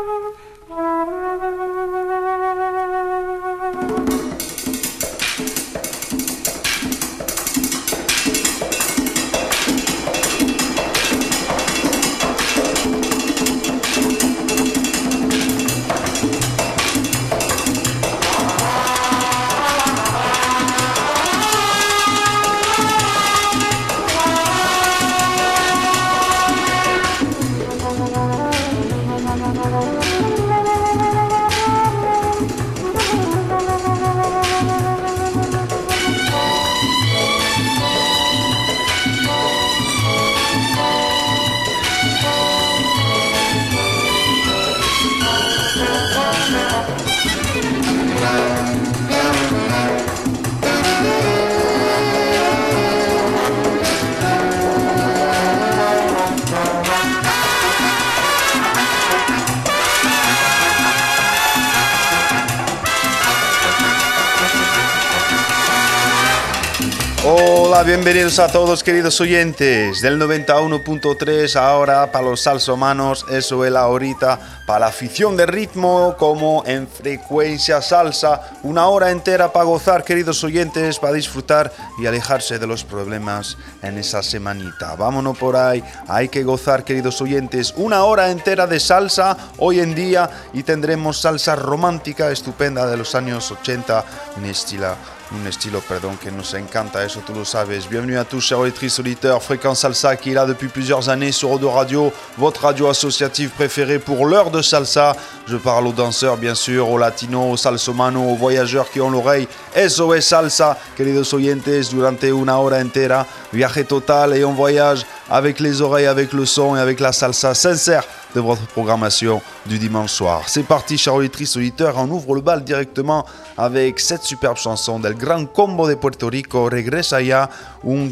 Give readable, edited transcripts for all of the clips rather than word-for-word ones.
Hola, bienvenidos a todos queridos oyentes del 91.3 ahora para los salsomanos, eso es la horita para la afición de ritmo como en frecuencia salsa, una hora entera para gozar queridos oyentes, para disfrutar y alejarse de los problemas en esa semanita. Vámonos por ahí, hay que gozar queridos oyentes, una hora entera de salsa hoy en día y tendremos salsa romántica estupenda de los años 80, un estilo que nos encanta, eso tú lo sabes. Bienvenue à tous, chers auditrices, auditeurs. Fréquence Salsa qui est là depuis plusieurs années sur Odo Radio, votre radio associative préférée pour l'heure de salsa. Je parle aux danseurs, bien sûr, aux latinos, aux salsomanos, aux voyageurs qui ont l'oreille. Eso es salsa, queridos oyentes, durante una hora entera. Viaje total et un voyage avec les oreilles, avec le son et avec la salsa sincère de votre programmation du dimanche soir. C'est parti, chers auditrices, auditeurs. On ouvre le bal directement avec cette superbe chanson del Gran Combo de Puerto Rico. Regresa ya un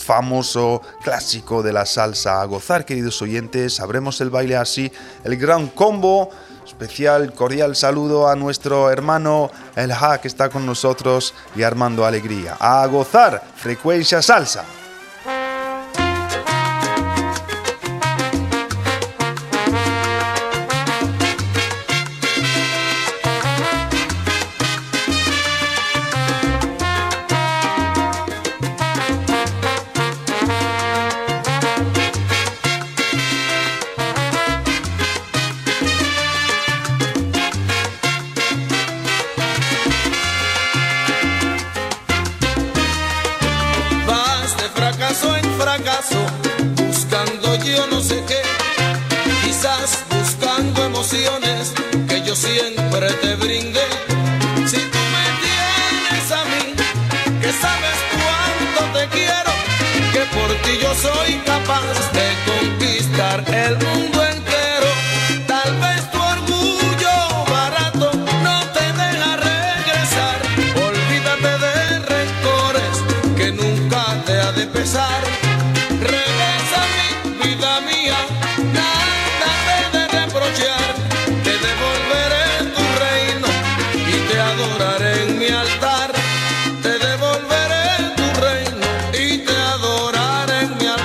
famoso clásico de la salsa. A gozar, queridos oyentes. Sabremos el baile así. El Gran Combo. Especial, cordial saludo a nuestro hermano El Ha, que está con nosotros y armando alegría. A gozar, frecuencia salsa. Que yo siempre te brindé. Si tú me tienes a mí, que sabes cuánto te quiero, que por ti yo soy capaz de conquistar el mundo entero. Tal vez tu orgullo barato no te deja regresar. Olvídate de rencores que nunca te ha de pesar. Regresa a mi vida mía, nada te de reprochar. Adoraré en mi altar, te devolveré tu reino y te adoraré en mi altar.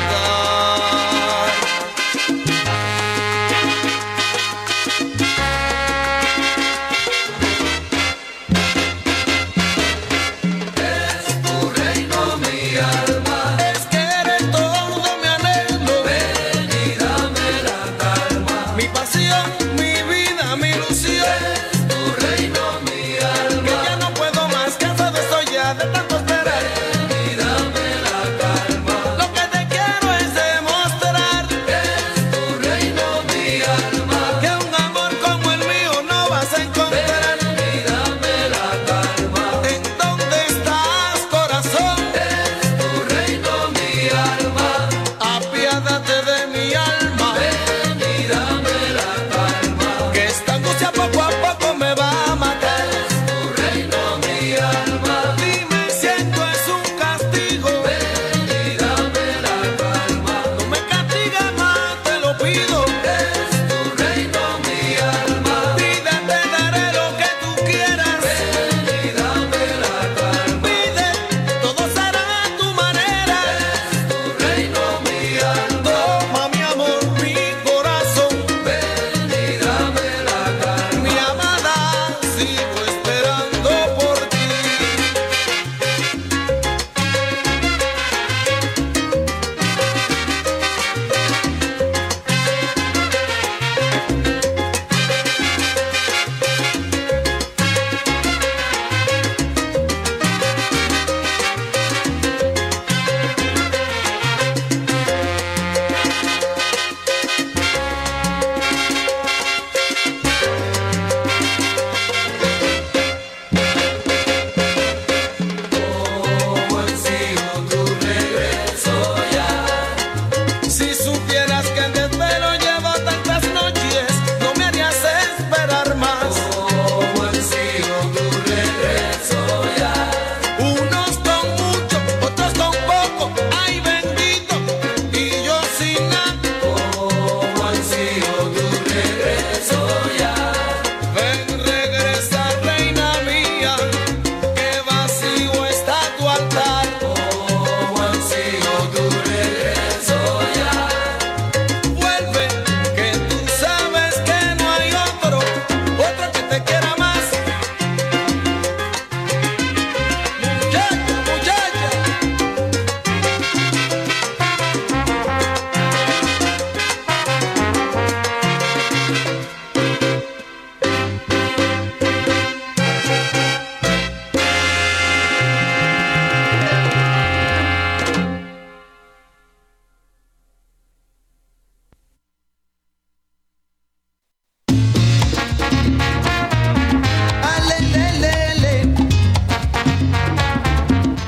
Es tu reino mi alma, es que eres todo mi anhelo. Ven y dame la calma, mi pasión, mi vida, mi ilusión. Es tu reino mi alma, que ya no puedo más, cansado estoy ya de tanto esperar. Ven y dame la calma, lo que te quiero es demostrar. Es tu reino mi alma, que un amor como el mío no vas a encontrar. Ven y dame la calma, ¿en dónde estás, corazón? Es tu reino mi alma, apiádate de mi alma. Ven y dame la calma, que esta angustia poco a poco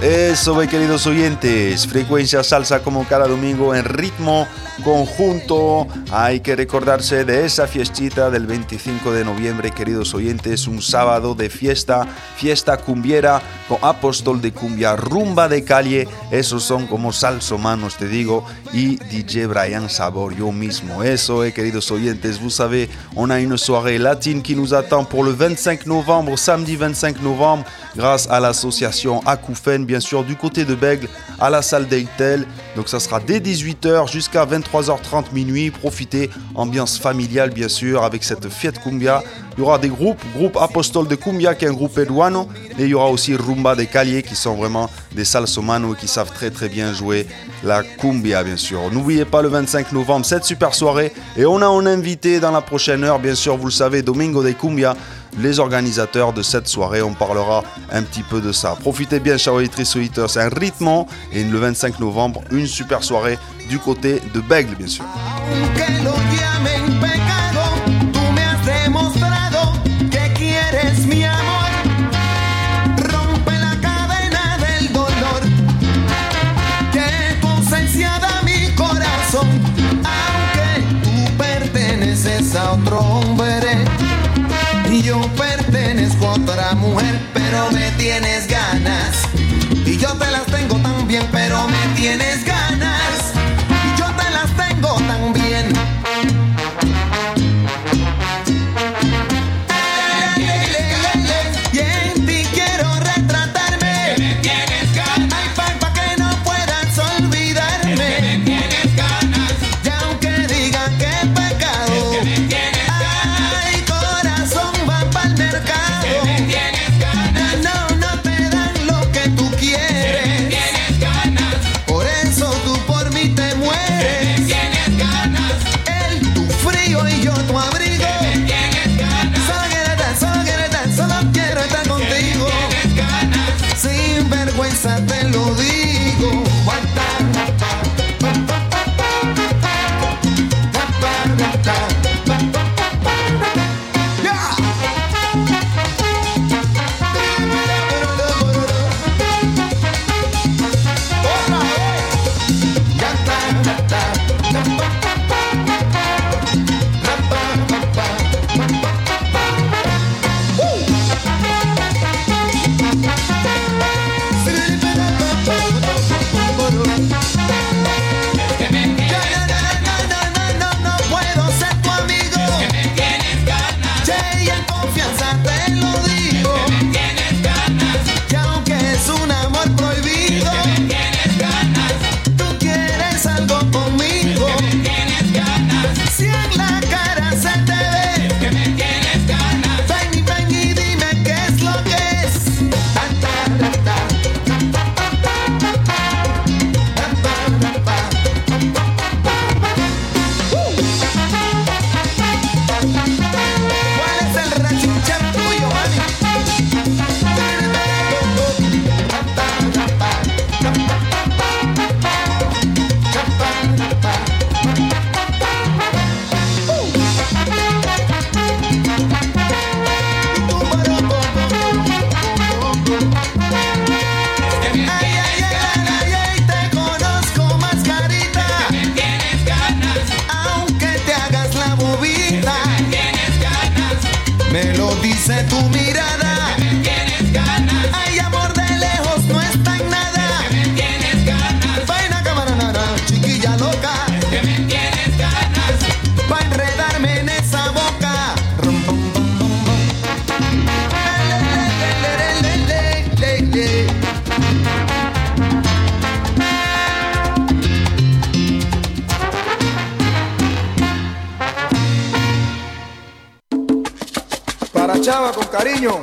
Eso, queridos oyentes, Frecuencia Salsa como cada domingo en ritmo conjunto. Hay que recordarse de esa fiestita del 25 de noviembre, queridos oyentes, un sábado de fiesta cumbiera con Apóstol de Cumbia, rumba de calle. Esos son como salsomanos, te digo, y DJ Brian Sabor, yo mismo. Eso, queridos oyentes, vous savez, on a une soirée latine qui nous attend pour le 25 novembre, samedi 25 novembre, grâce à l'association Akoufen, bien sûr, du côté de Bègle, à la salle d'Eitel. Donc ça sera dès 18h jusqu'à 23h30 minuit. Profitez, ambiance familiale, bien sûr, avec cette fête cumbia. Il y aura des groupe Apóstol de Cumbia, qui est un groupe peruano, et il y aura aussi Rumba de Calle, qui sont vraiment des salsomanos qui savent très très bien jouer la cumbia, bien sûr. N'oubliez pas le 25 novembre, cette super soirée, et on a un invité dans la prochaine heure, bien sûr, vous le savez, Domingo de Cumbia, les organisateurs de cette soirée, on parlera un petit peu de ça. Profitez bien, chers auditrices et auditeurs, c'est un rythme, et le 25 novembre, une super soirée du côté de Bègle, bien sûr. Eres mi amor, rompe la cadena del dolor, que tu ausencia da mi corazón, aunque tú perteneces a otro hombre y yo pertenezco a otra mujer, pero me tienes ganas y yo te las tengo también, pero me tienes ganas y yo te las tengo también. Te lo digo. Dice tu mirada que me tienes ganas. Ay, amor de lejos no está en nada. Que me tienes ganas. Vaina camarana, chiquilla loca. Que me tienes ganas. Pa' enredarme en esa boca. Rum, bum, bum, bum, bum. Para Chava con cariño.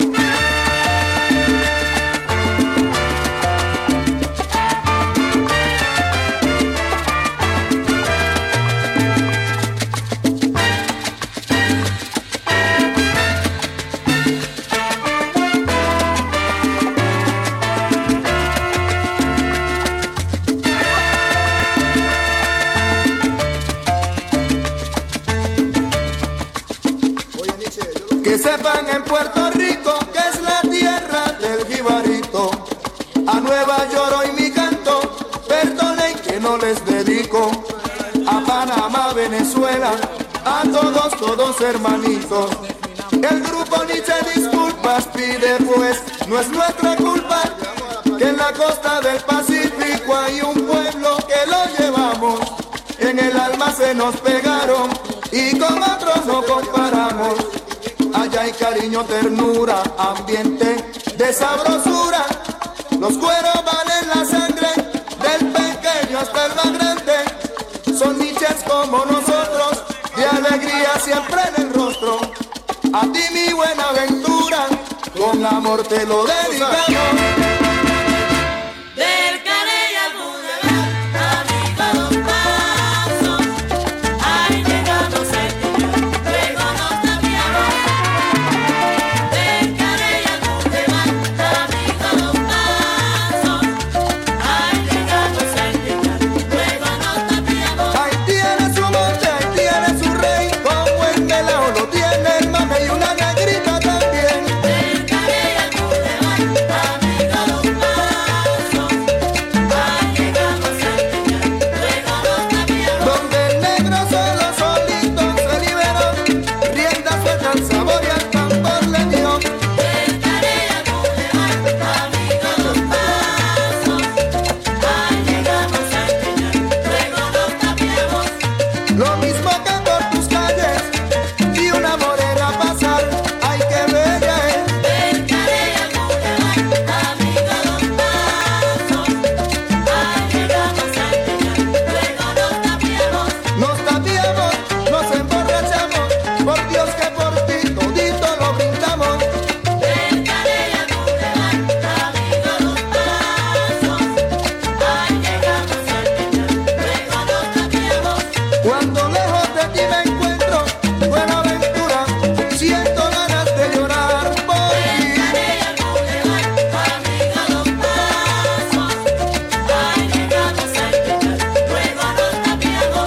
Que sepan en Puerto Rico que es la tierra del jibarito. Nueva York hoy mi canto, perdonen que no les dedico. A Panamá, Venezuela, a todos hermanitos. El grupo Nietzsche disculpas pide, pues no es nuestra culpa que en la costa del Pacífico hay un pueblo que lo llevamos. En el alma se nos pegaron y con otros no comparamos. Allá hay cariño, ternura, ambiente de sabrosura. Los cueros valen la sangre, del pequeño hasta el más grande. Son niches como nosotros, de alegría siempre en el rostro. A ti mi buena aventura, con amor te lo dedicamos. Del Caney al Boulevard, amigo, dos pasos. Ahí llegamos al final, luego nos cambiamos. Del Caney al Boulevard, amigo, dos pasos. Ahí llegamos al final, luego nos cambiamos. Ahí tiene su monte, ahí tiene su rey, como el melao lo tiene el mame y una negrita también. Del Caney al Boulevard, amigo, dos pasos. Ahí llegamos al final, luego nos cambiamos. Donde el negro solo solito se liberó, rienda suelta al sabor y al tambor le dio. Del Caney al Boulevard, amigo, dos pasos. Ahí llegamos al final, luego nos cambiamos. Lo mismo que por tus calles, vi una morena pasar, ay que bella es. Del Caney al Boulevard, amigo, dos pasos. Ahí llegamos al final, luego nos cambiamos. Nos tapiamos, nos emborrachamos, por Dios que por ti todito lo brindamos. Del Caney al Boulevard, amigo, dos pasos. Ahí llegamos al final, luego nos cambiamos. Cuando lejos de ti me encuentro, buena aventura, siento ganas de llorar por Del ti. Caney al Boulevard, amigo, dos pasos. Ahí llegamos al final, luego nos cambiamos.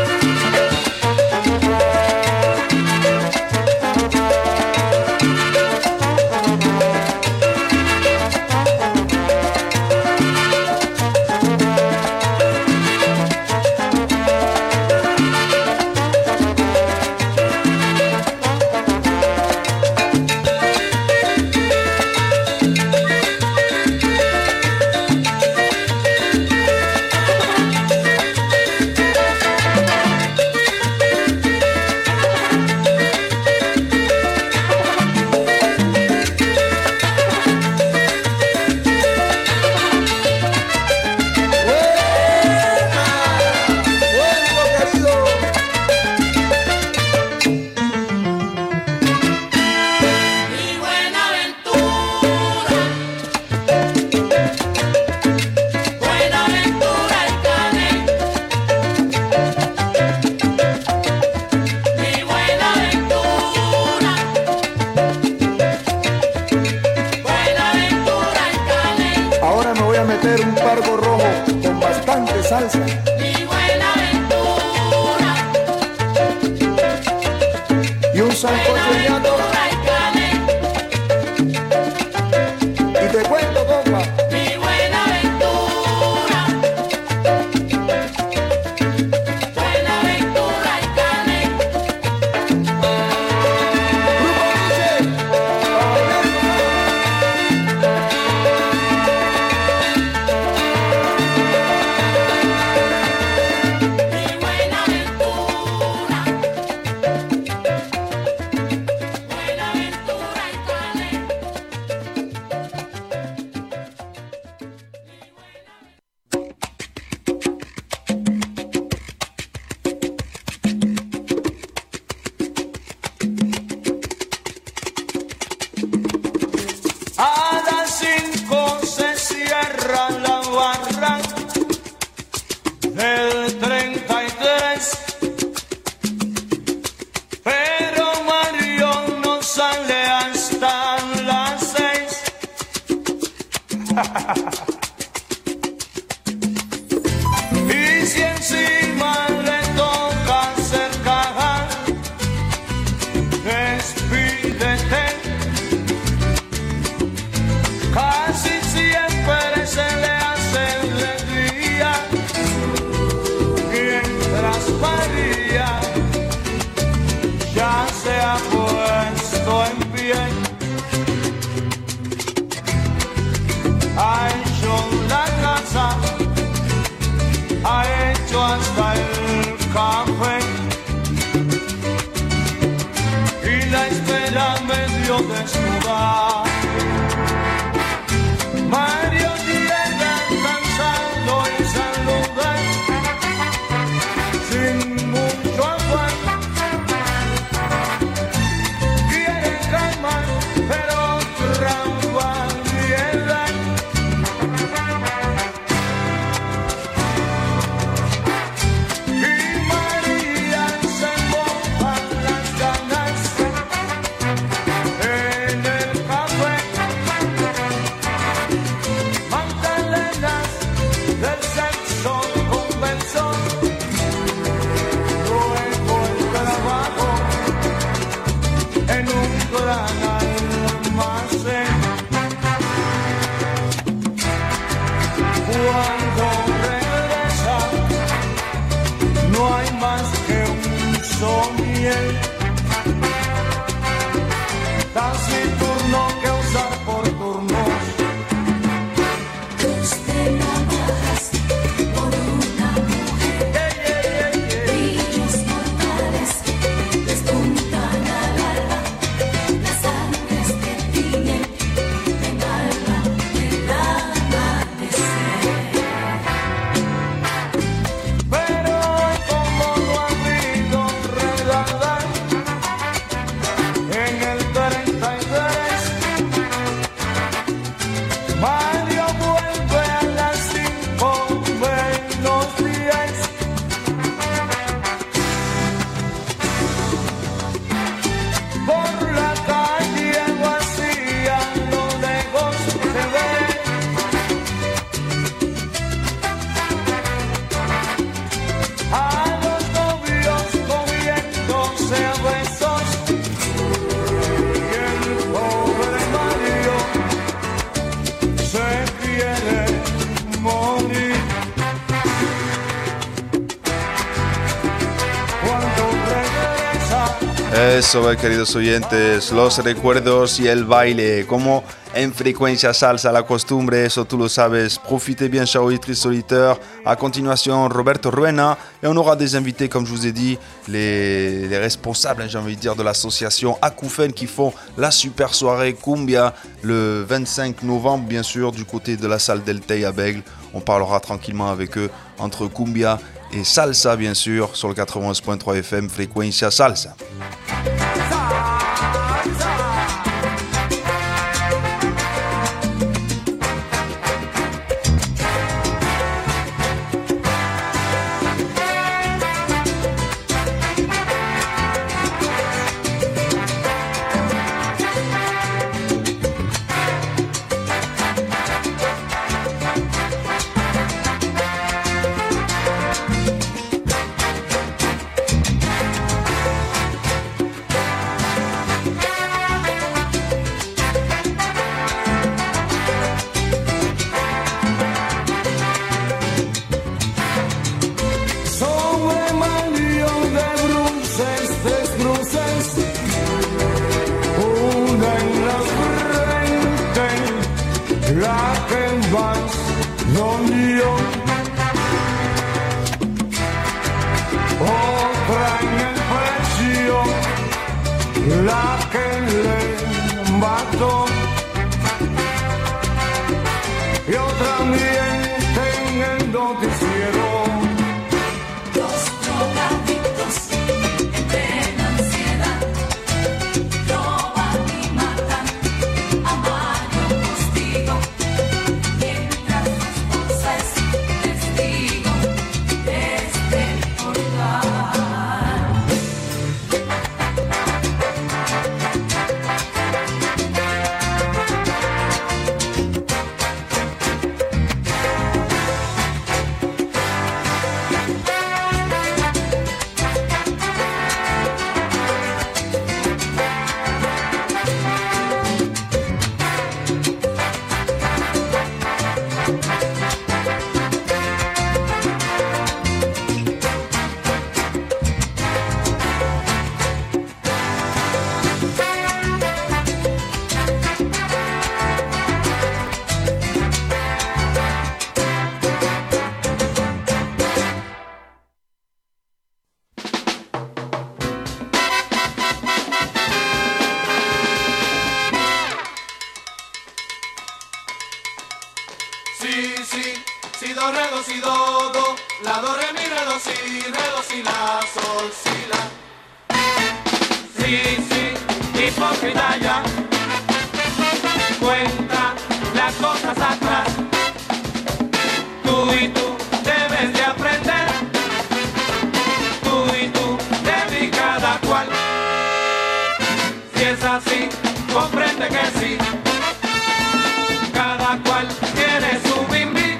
Vuelvo querido. Mi Buenaventura, Buenaventura el Caney. Mi Buenaventura, Buenaventura el Caney. Ahora me voy a meter un pargo rojo con bastante salsa Mi Buenaventura, y un sancocho de ñato. Buenaventura el Caney. Y te cuento, compa, Mi Buenaventura, Buenaventura el Caney. Grupo Nietzsche, quiso desnudar. Mario llega cansado y saluda sin mucho afán. Quiere calma, pero trampa piedad. Y María se moja las ganas en el café. Magdalenas del sexo convenzo. Luego el trabajo en un gran almacén. Cuando regresa no hay más que un somier taciturno que usar por turnos. Tus trabajas por una mujer, brillos mortales despuntan al alba, las sangres que tiñen en alba el amanecer. Pero como no ha habido redada en el 33, Mario vuelve a las 5:10. Por la calle vacía lo lejos se ve a los novios comiéndose a besos y el pobre Mario se quiere morir. Cuando regresa Eso, queridos oyentes, los recuerdos y el baile, como en Frecuencia Salsa, la costumbre, eso tú lo sabes. Profitez bien, chers auditrices auditeurs. A continuation, Roberto Ruena, et on aura des invités, comme je vous ai dit, les responsables, j'ai envie de dire, de l'association Acoufen qui font la super soirée Cumbia le 25 novembre, bien sûr, du côté de la salle Del Tey à Bègle. On parlera tranquillement avec eux entre Cumbia et Salsa, bien sûr, sur le 91.3 FM, Frecuencia Salsa. do, re, do, si, do, do. La, do, re, mi, re, do, si, la, sol, si, la. Sí, sí, hipócrita ya. Cuenta las cosas atrás. Tú y tú debes de aprender. Tú y tú, de mí cada cual. Si es así, comprende que sí. Cada cual tiene su bimbi.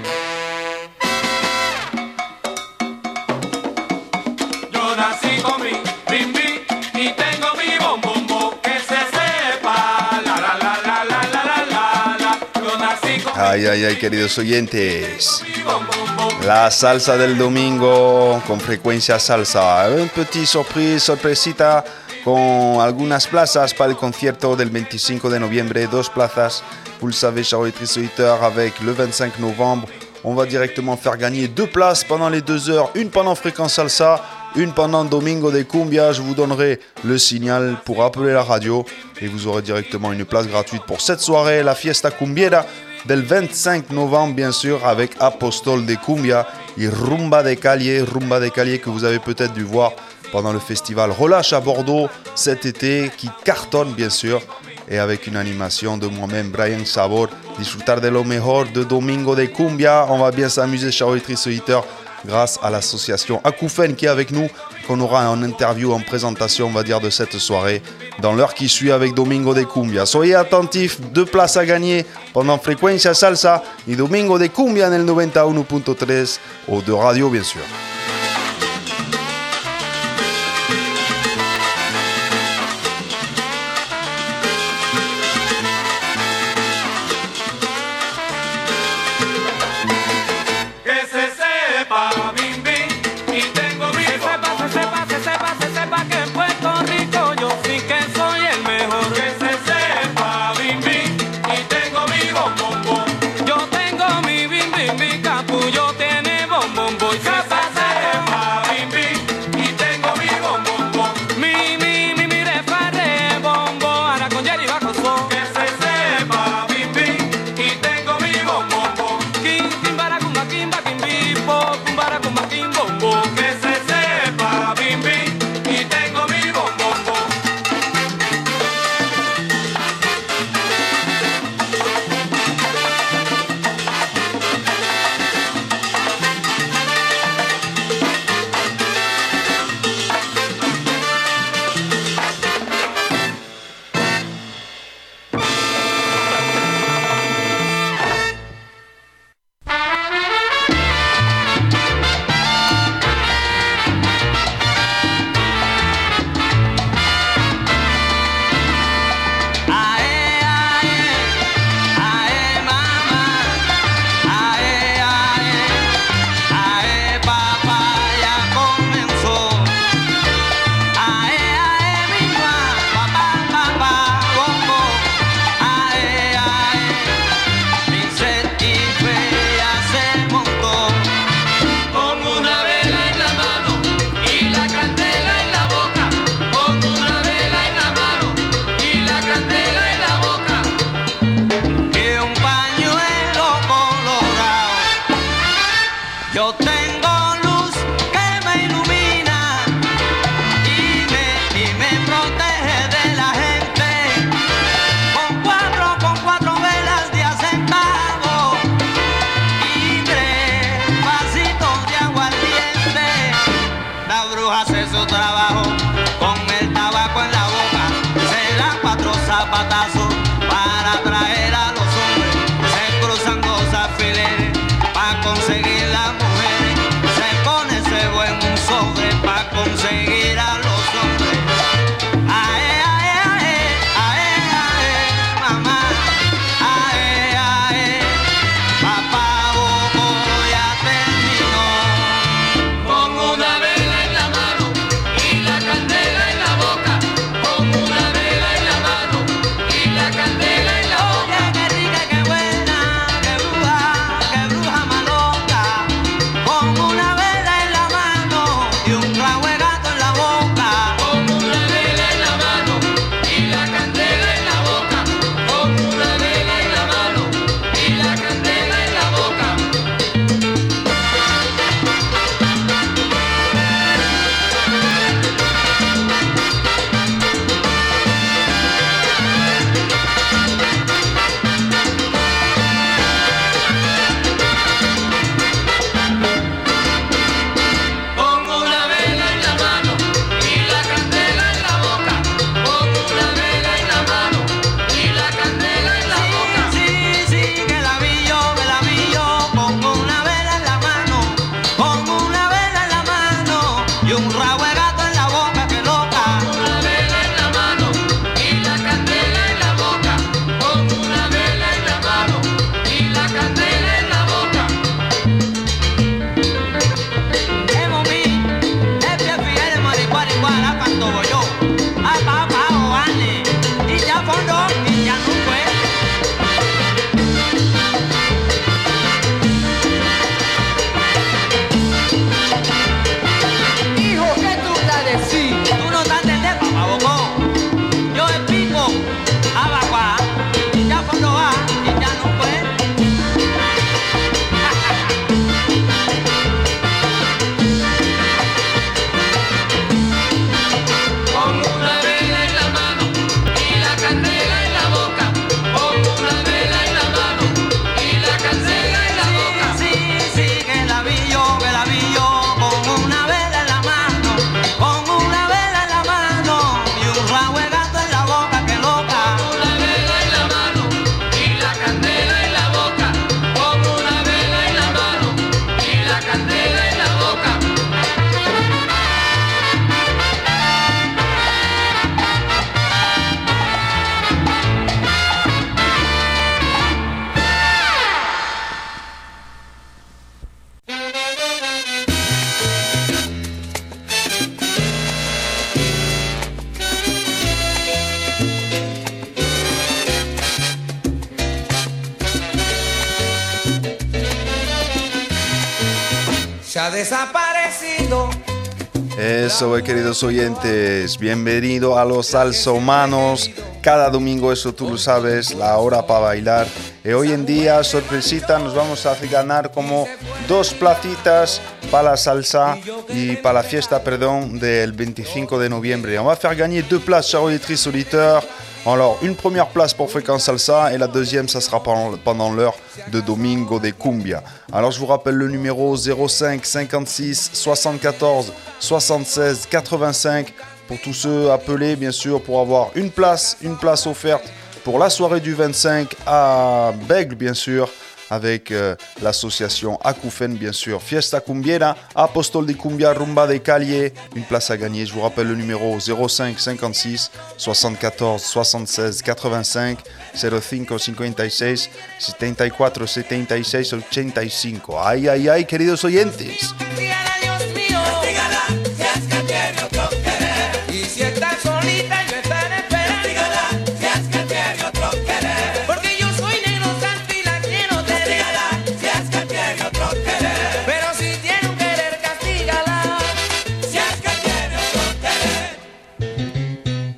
Yo nací con mi bimbi y tengo mi bombombo, que se sepa. La la la la la la la la la. Yo nací con Ay, ay, ay, queridos oyentes. mi bombombo. La salsa del domingo con frecuencia salsa. Un petit sorpresita con algunas plazas para el concierto del 25 de noviembre. 2 plazas, vous le savez, chers auditrices et auditeurs, avec le 25 novembre. On va directement faire gagner 2 places pendant les 2 heures. Une pendant Fréquence Salsa, une pendant Domingo de Cumbia. Je vous donnerai le signal pour appeler la radio et vous aurez directement une place gratuite pour cette soirée, la Fiesta Cumbiera del 25 novembre, bien sûr, avec Apostol de Cumbia et Rumba de Calle que vous avez peut-être dû voir pendant le festival Relâche à Bordeaux cet été, qui cartonne bien sûr, et avec une animation de moi-même, Brian Sabor, disfrutar de lo mejor de Domingo de Cumbia. On va bien s'amuser, chers auditrices et auditeurs, grâce à l'association Akoufen qui est avec nous, qu'on aura en interview, en présentation, on va dire, de cette soirée, dans l'heure qui suit avec Domingo de Cumbia. Soyez attentifs, 2 places à gagner pendant Frecuencia Salsa et Domingo de Cumbia en el 91.3 ou de radio, bien sûr. Que se sepa, bim bim, y tengo mi se sepa que en Puerto Rico yo sí que soy el mejor. Que se sepa, bim bim, y tengo mi bombombo. Yo tengo mi bim bim, mi capullo tiene bombombo. Y que se sepa, bim bim, y tengo mi bombombo. Mi refare bombo, ahora con Jerry va con son. Que se sepa, bim bim, y tengo mi bombombo. Kimbara kumba kimba kimbipo, kumbara kumba kimbombo. Que se sepa, bim bim, y tengo mi bombombo. Y la se ha desaparecido. Eso, queridos oyentes, bienvenido a los salsomanos. Cada domingo, eso tú lo sabes, la hora para bailar. Y hoy en día, sorpresita, nos vamos a hacer ganar como 2 platitas para la salsa y para la fiesta, perdón, del 25 de noviembre. On va faire gagner 2 places, chers auditrices, auditeurs. Alors, une première place pour Fréquence Salsa et la deuxième, ça sera pendant l'heure de Domingo de Cumbia. Alors, je vous rappelle le numéro 05 56 74 76 85 pour tous ceux appelés, bien sûr, pour avoir une place offerte pour la soirée du 25 à Bègle, bien sûr, avec l'association Acoufen, bien sûr. Fiesta Cumbiera, Apostol de Cumbia, Rumba de Calle, une place à gagner. Je vous rappelle le numéro 05 56 74 76 85 05 56 74 76 85. Ay, ay, ay, queridos oyentes. Castígala, Dios mío. Castígala, si es que tiene otro querer. Y si está solita, yo estaré esperando. Castígala, si es que tiene otro querer. Porque yo soy negro santo y la quiero tener. Castígala, si es que tiene otro querer. Pero si tiene un querer, castígala, si es que tiene otro querer.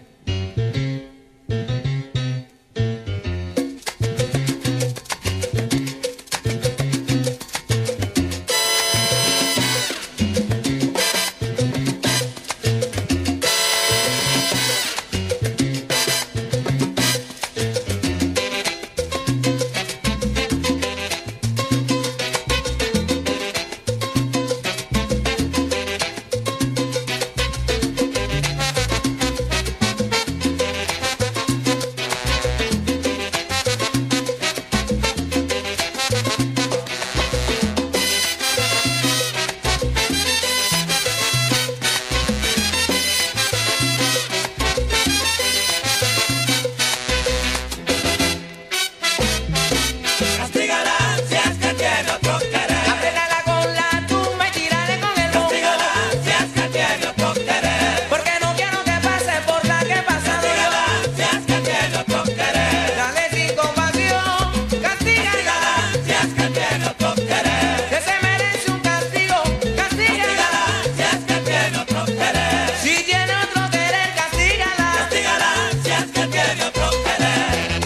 Castígala, si es que tiene otro querer. Apréndala con la tumba y tírale con el bombo. Castígala, si es que tiene otro querer. Porque no quiero que pase por la que he pasado. Castígala, si es que tiene otro querer. Dale sin compasión, castígala, si es que tiene otro querer. Que se merece un castigo, castígala, si es que tiene otro querer. Si tiene otro querer, castígala, castígala, si es que tiene otro querer.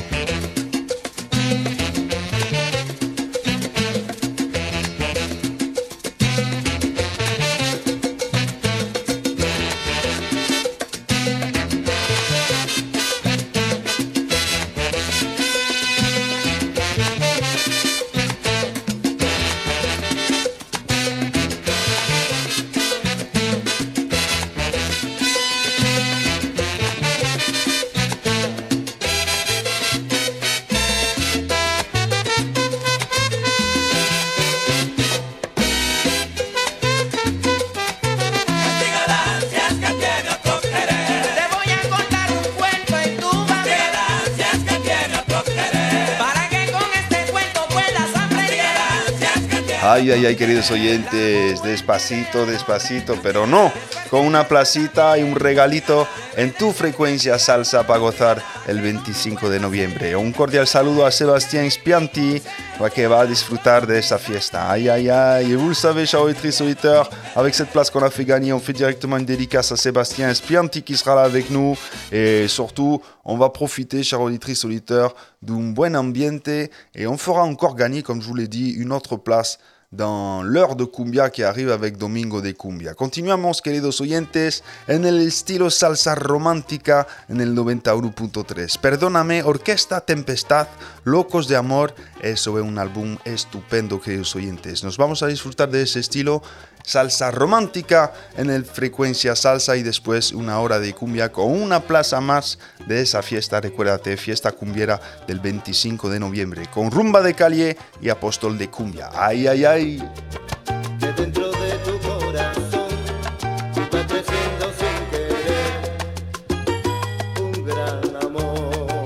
Castígala, si es que tiene otro querer. Te voy a contar un cuento y tú vas a ver. Castígala, si es que tiene otro querer. Para que con este cuento puedas aprender. Castígala, si es que tiene. Ay, ay, ay, queridos oyentes, despacito, despacito, pero no, con una placita y un regalito en tu frecuencia salsa para gozar el 25 de noviembre. Un cordial saludo a Sébastien Spianti, que va a disfrutar de esa fiesta. Ay, ay, ay, et vous le savez, chers auditrices, auditeurs, avec cette place qu'on a fait gagner, on fait directement une dédicace à Sébastien Spianti qui sera là avec nous, et surtout, on va profiter, chers auditrices, auditeurs, d'un bon ambiente, et on fera encore gagner, comme je vous l'ai dit, une autre place dans l'heure de cumbia que arrive avec Domingo de Cumbia. Continuamos, queridos oyentes, en el estilo salsa romántica en el 91.3. Perdóname, Orquesta Tempestad, Locos de Amor, eso es un álbum estupendo, queridos oyentes. Nos vamos a disfrutar de ese estilo salsa romántica en el Frecuencia Salsa y después una hora de cumbia con una plaza más de esa fiesta, recuérdate, fiesta cumbiera del 25 de noviembre, con Rumba de Calle y Apóstol de Cumbia. ¡Ay, ay, ay! Que dentro de tu corazón va creciendo sin querer un gran amor.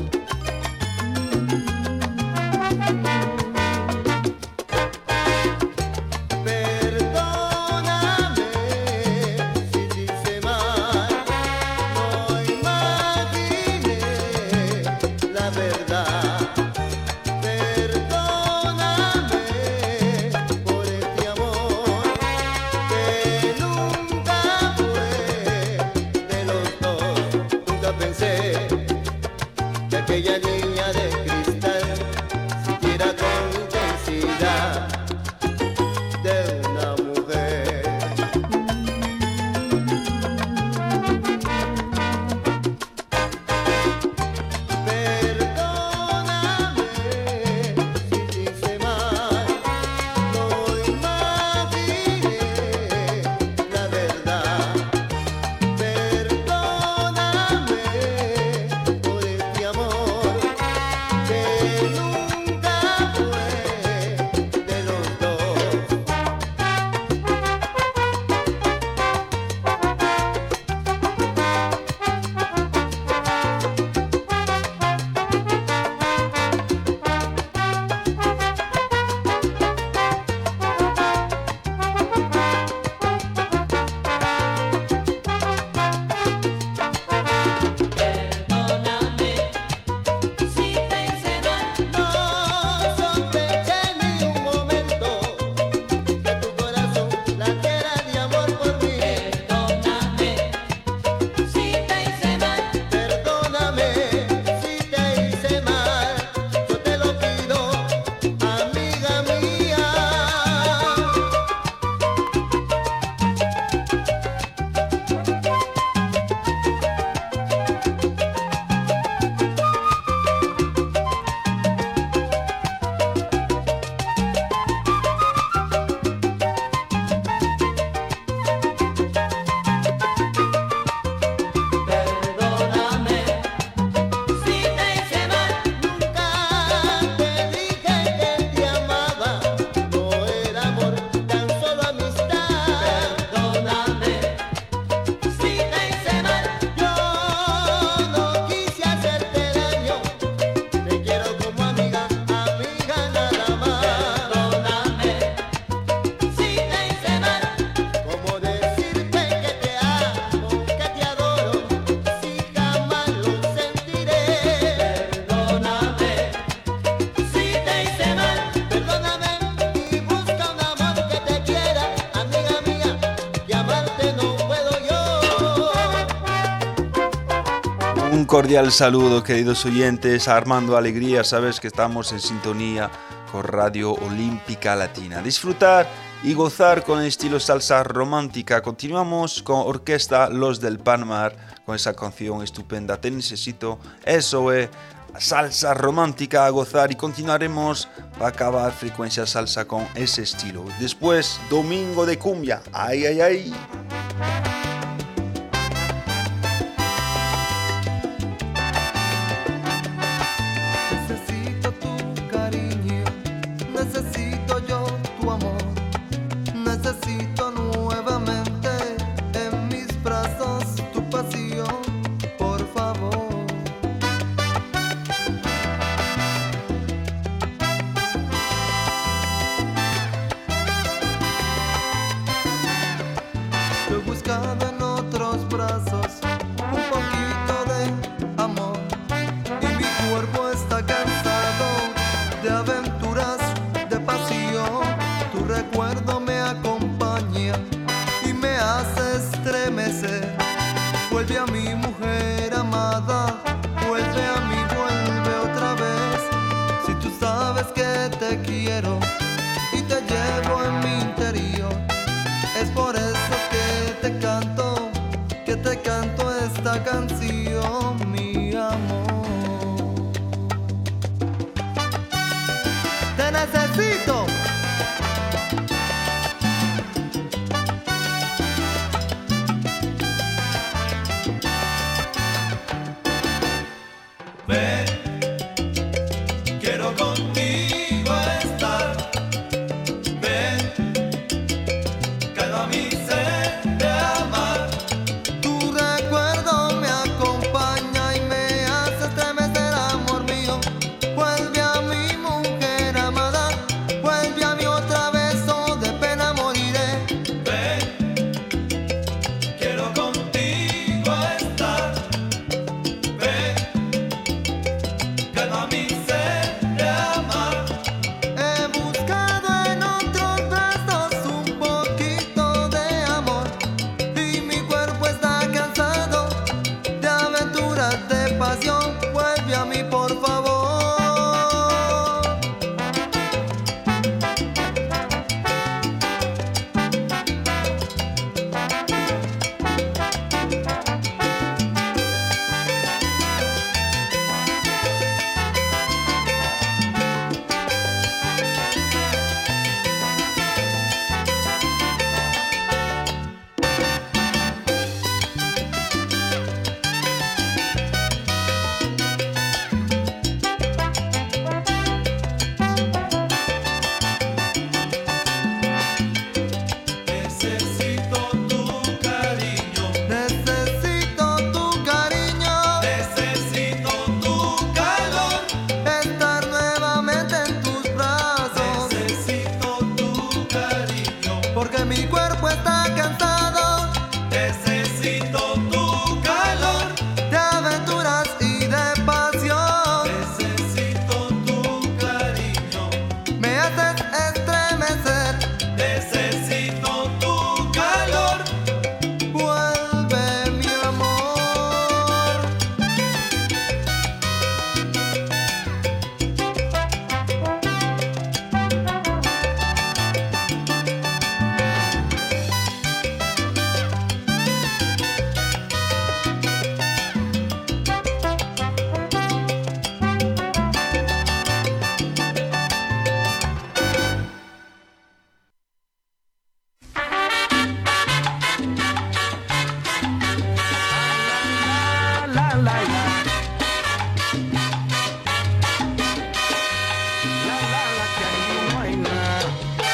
Perdóname si te hice mal, no imaginé la verdad. Perdóname por este amor. Aquella niña de cristal, siquiera con intensidad de una mujer. Perdóname si te hice mal, no imaginé la verdad. Perdóname por este amor que nunca fue de los dos. Perdóname si te hice mal. No sospeché ni un momento que tu corazón latiera de amor por mí. Perdóname si te hice mal. Perdóname si te hice mal, yo te lo pido, amiga mía. Perdóname si te hice mal. Nunca te dije que te amaba, no era amor, tan solo amistad. Perdóname si te hice mal. Yo no quise hacerte daño, te quiero como amiga, amiga nada más. Perdóname si te hice mal. Como decirte que te amo, que te adoro, si jamás lo sentiré. Perdóname si te hice mal. Perdóname y busca un amor que te quiera, amiga mía, que amarte no puedo yo. Un cordial saludo, queridos oyentes. Armando Alegría, sabes que estamos en sintonía con Radio Olímpica Latina. Disfrutar y gozar con el estilo salsa romántica. Continuamos con Orquesta Los del Palmar, con esa canción estupenda, Te Necesito. Eso es salsa romántica a gozar, y continuaremos para acabar Frecuencia Salsa con ese estilo. Después, Domingo de Cumbia. Ay, ay, ay. Necesito tu cariño, necesito yo tu amor, necesito nuevamente en mis brazos tu pasión, por favor. Lo he buscado en otros brazos, un poquito de amor, y mi cuerpo está cansado de aventuras, de pasión. Tu recuerdo me acompaña y me hace estremecer. Vuelve a mi mujer amada, vuelve a mí, vuelve otra vez. Si tú sabes que te quiero y te llevo en mi interior, es por eso que te canto esta canción, mi amor. Te necesito. Ven, quiero contigo estar. Ven, calma mi sed de amar. Tu recuerdo me acompaña y me hace estremecer, amor mío. Vuelve a mi mujer amada, vuelve a mí otra vez, o de pena moriré. Ven, quiero contigo estar. Ven, calma mi sed de amar. He buscado en otros brazos un poquito de amor, y mi cuerpo está cansado de aventuras, de pasión. Vuelve a mi por favor. Necesito tu cariño, Necesito tu cariño, necesito tu calor, estar nuevamente en tus brazos, necesito tu cariño, porque mi cuerpo está cansado necesito tu calor, de aventuras y de pasión. necesito tu cariño, Me haces estremecer, necesito tu calor. vuelve mi amor. La la la. La la la, que ahí no hay nada.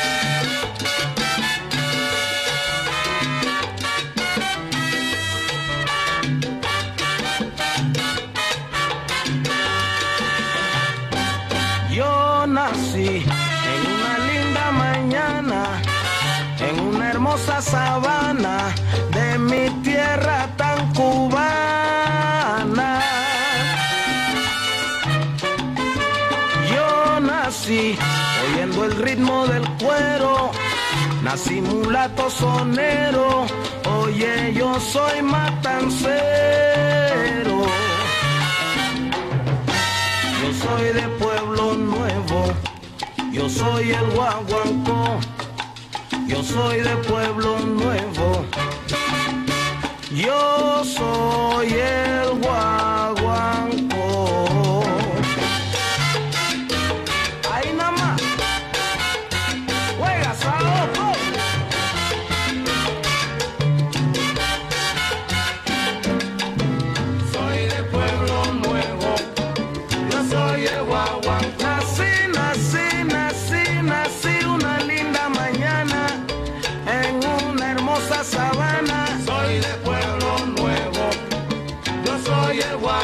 Yo nací en una linda mañana, en una hermosa sabana de mi tierra tan cubana. Yo nací oyendo el ritmo del cuero, nací mulato sonero, oye, yo soy matancero. Yo soy de Pueblo Nuevo, yo soy el guaguancó. Yo soy de Pueblo Nuevo, yo soy el guaguancó. Ahí nada más, juega Saoco. Soy de Pueblo Nuevo, yo soy el guaguancó. Nací una linda mañana en una hermosa sabana. Soy de Pueblo Nuevo, yo soy el guaguancó.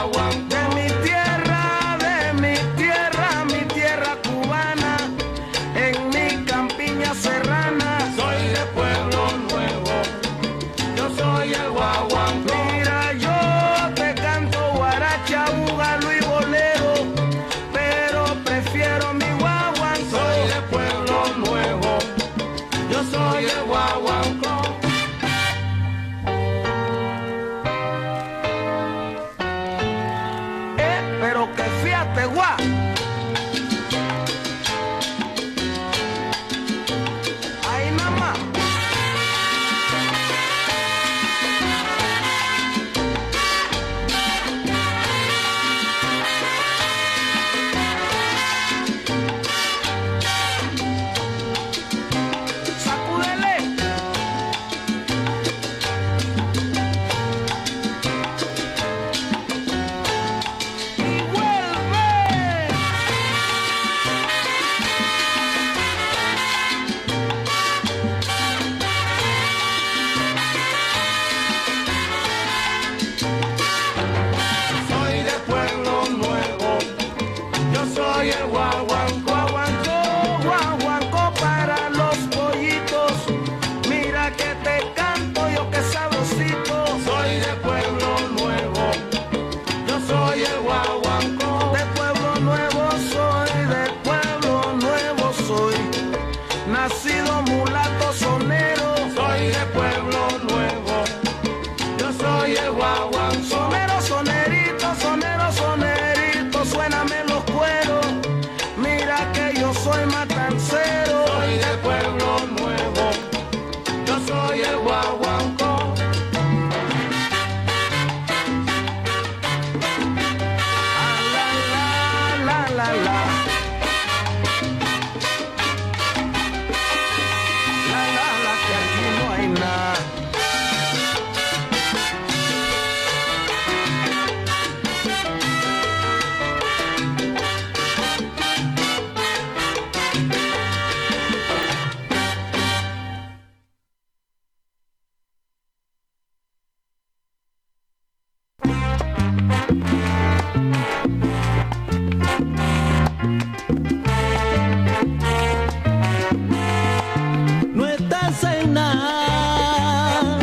la la. La, que aquí no hay nada. No estás en nada.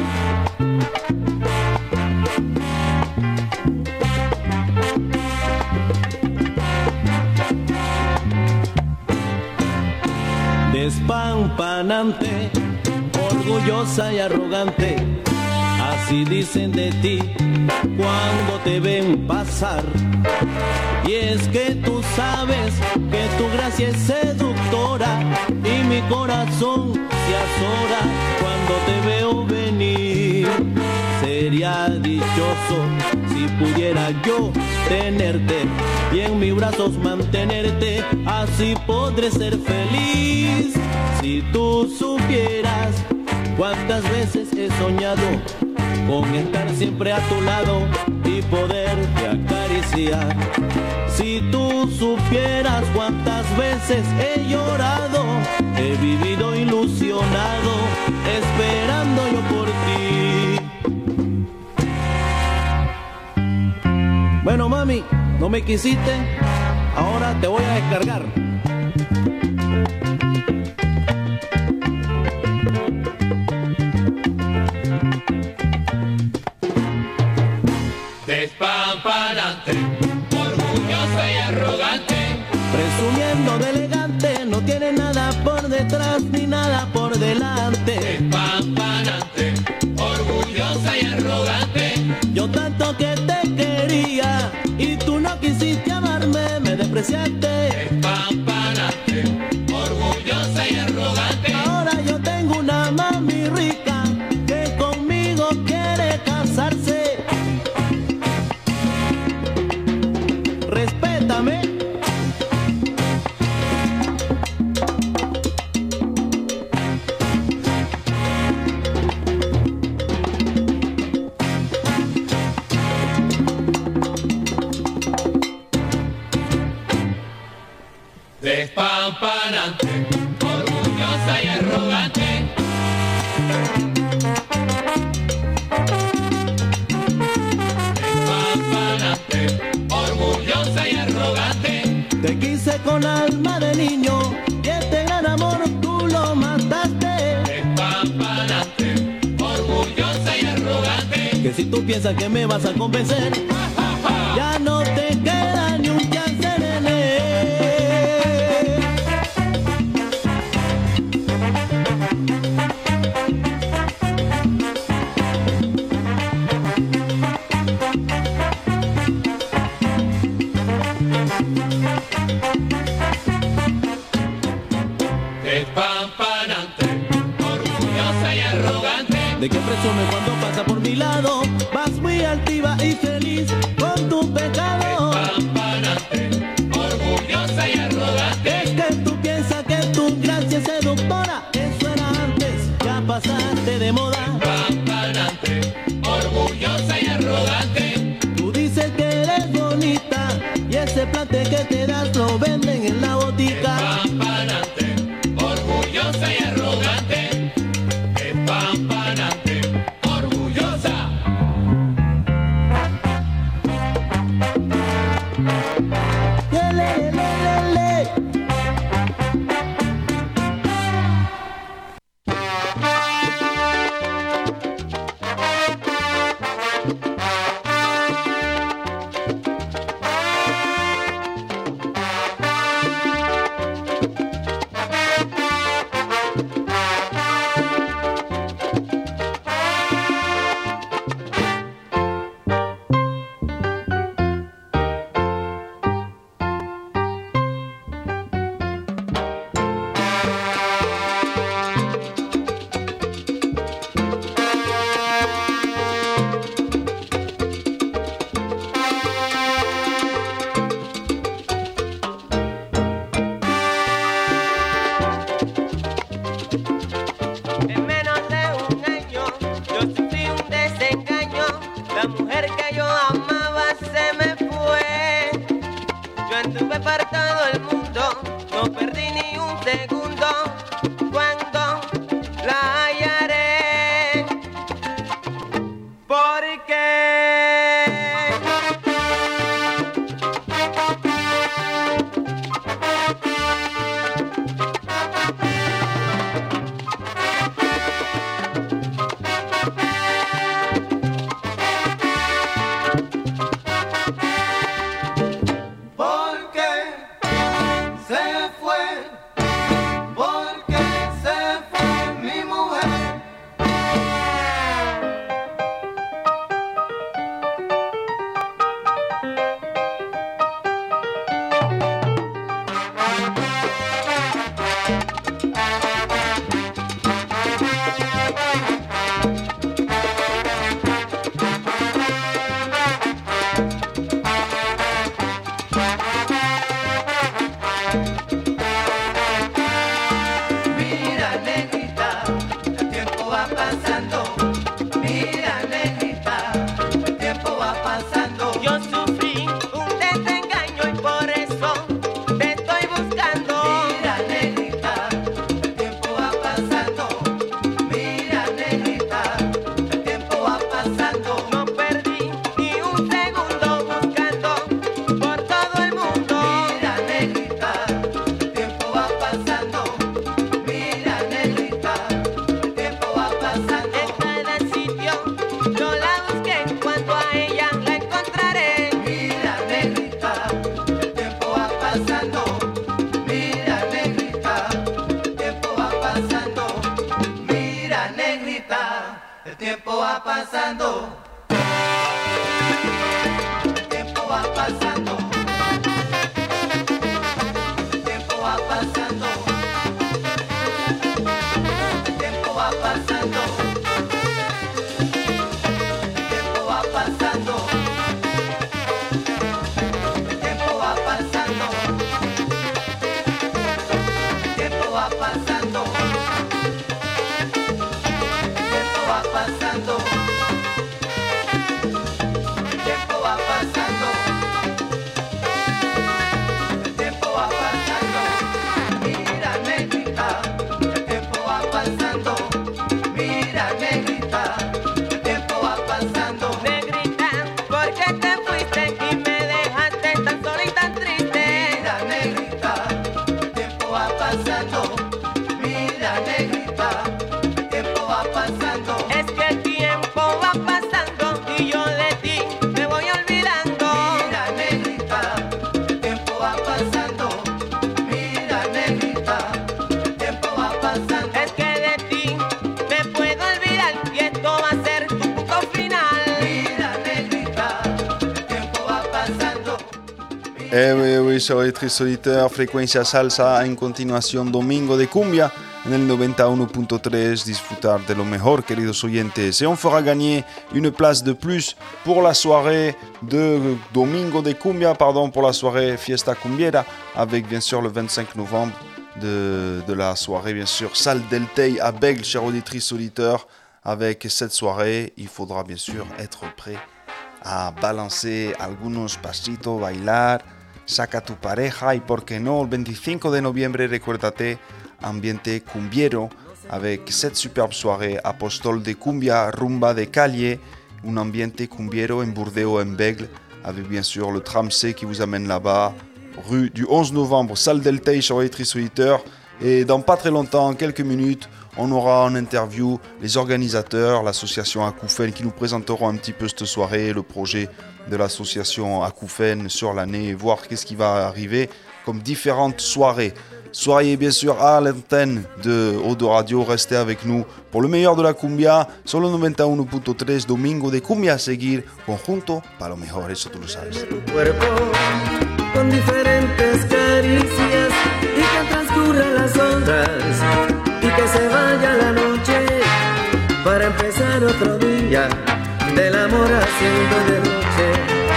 Despampanante, orgullosa y arrogante, así dicen de ti cuando te ven pasar. Y es que tú sabes que tu gracia es seductora y mi corazón se azora cuando te veo venir. Sería dichoso si pudiera yo tenerte y en mis brazos mantenerte, así podré ser feliz. Si tú supieras cuántas veces he soñado con estar siempre a tu lado y poderte acariciar. Si tú supieras cuántas veces he llorado, he vivido ilusionado, esperando yo por ti. Bueno, mami, no me quisiste, ahora te voy a descargar. Despampanante, orgullosa y arrogante, Presumiendo de elegante, no tiene nada por detrás ni nada por delante. despampanante, orgullosa y arrogante, Yo tanto que te quería y tú no quisiste amarme, me despreciaste. despampanante, orgullosa y arrogante, Ahora yo tengo una mami rica que conmigo quiere casarse. Respétame. despampanante, orgullosa y arrogante, despampanante, orgullosa y arrogante, Te quise con alma de niño y este gran amor tú lo mataste. despampanante, orgullosa y arrogante, Que si tú piensas que me vas a convencer, ya no te queda ni un chance, nene. despampanante, orgullosa y arrogante, ¿De qué presume cuando pasa por mi lado? Vas muy altiva y feliz con tu pecado. despampanante, orgullosa y arrogante, Es que tú piensas que tu gracia es seductora. Eso era antes, ya pasaste de moda. despampanante, orgullosa y arrogante, Tú dices que eres bonita y ese plante que te das lo venden en la botica. despampanante, orgullosa y arrogante, despampanante, orgullosa. Le, le, le, le. anduve por todo el mundo, no perdí ni un segundo. Cuando la hallaré, porque oui, soy Trisoliteur, Frecuencia Salsa, en continuación Domingo de Cumbia, en el 91.3, disfrutar de lo mejor, queridos oyentes. Et on fera gagner une place de plus pour la soirée de Domingo de Cumbia, pour la soirée Fiesta Cumbiera, avec bien sûr le 25 novembre de la soirée, bien sûr, Salle del Tey à Bègle, chers auditrices auditeurs. Avec cette soirée, il faudra bien sûr être prêt a balancer algunos pasitos, bailar, saca tu pareja y por qué no, el 25 de noviembre, recuérdate, ambiente cumbiero avec cette superbe soirée Apostol de Cumbia, rumba de calle, un ambiente cumbiero en Burdeos, en Bègle, avec bien sûr le tram C qui vous amène là-bas, rue du 11 novembre, Salle del Tey, sur Auditrice Auditeur. Et dans pas très longtemps, en quelques minutes, on aura en interview les organisateurs, l'association Acoufen, qui nous présenteront un petit peu cette soirée, le projet de l'association Acoufen sur l'année, voir qu'est-ce qui va arriver comme différentes soirées. Soyez bien sûr à l'antenne de Odo Radio, restez avec nous pour le meilleur de la cumbia, solo 91.3, Domingo de Cumbia, a seguir conjunto para lo mejor, eso tú lo sabes. Tu cuerpo con diferentes caricias y que transcurran las horas y que se vaya la noche para empezar otro día del amor haciendo derroche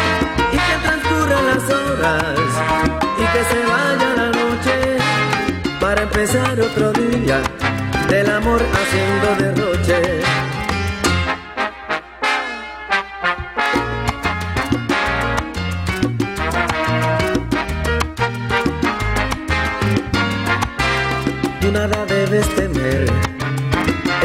y que transcurran las horas y que se vaya la noche para empezar otro día del amor haciendo derroche.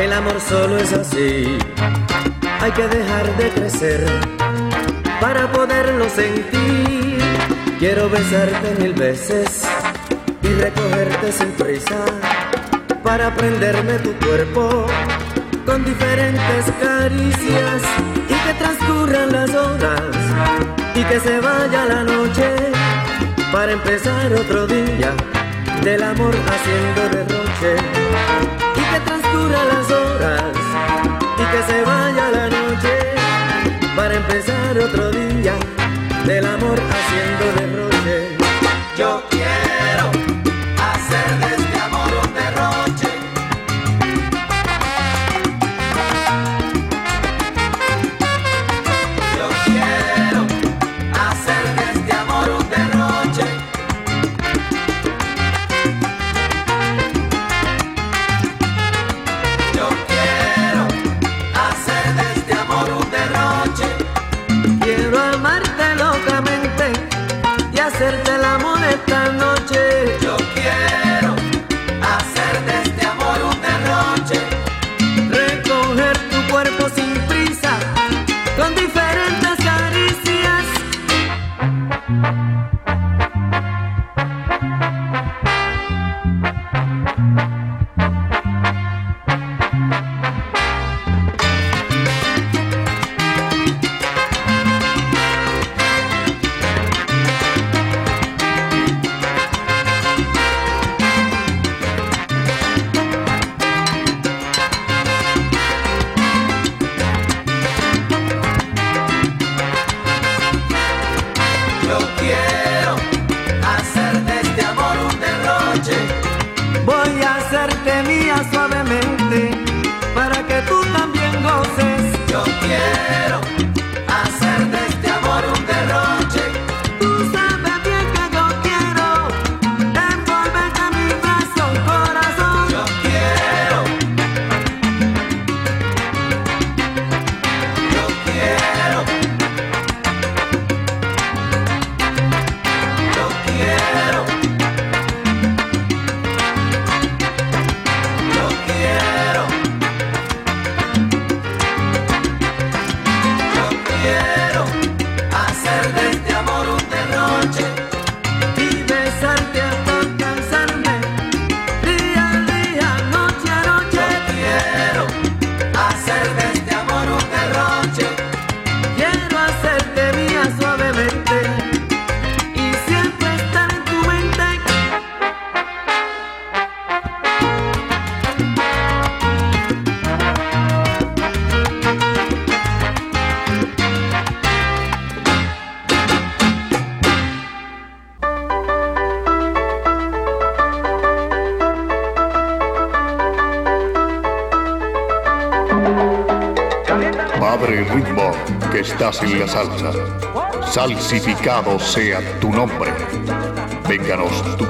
El amor solo es así, hay que dejar de crecer para poderlo sentir. Quiero besarte 1000 veces y recogerte sin prisa para prenderme tu cuerpo con diferentes caricias y que transcurran las horas y que se vaya la noche para empezar otro día del amor haciendo derroche. Y que transcurran las horas y que se vaya la noche para empezar otro día del amor haciendo derroche. Yo quiero hacer de este amor un derroche. Yo quiero hacer de este amor un derroche. Yo quiero hacer de este amor un derroche. Quiero amarte locamente y hacerte el amor esta noche. Yo quiero hacer de este amor un derroche. Recoger tu cuerpo sin prisa con diferentes caricias. Yo quiero hacer de este amor un derroche. Voy a hacerte mía suavemente para que tú también goces. Yo quiero hacer de este amor un derroche. Tú sabes bien que yo quiero envolverte en mi brazo, corazón. Yo quiero. Yo quiero. Yo quiero. Yo quiero. Yo quiero hacer de este amor un derroche. Y besarte hasta cansarme, día a día, noche a Yo noche. quiero hacer de este amor un derroche. Quiero hacerte mía suavemente y siempre estar en tu mente. Padre ritmo, que estás en la salsa, salsificado sea tu nombre. Vénganos tu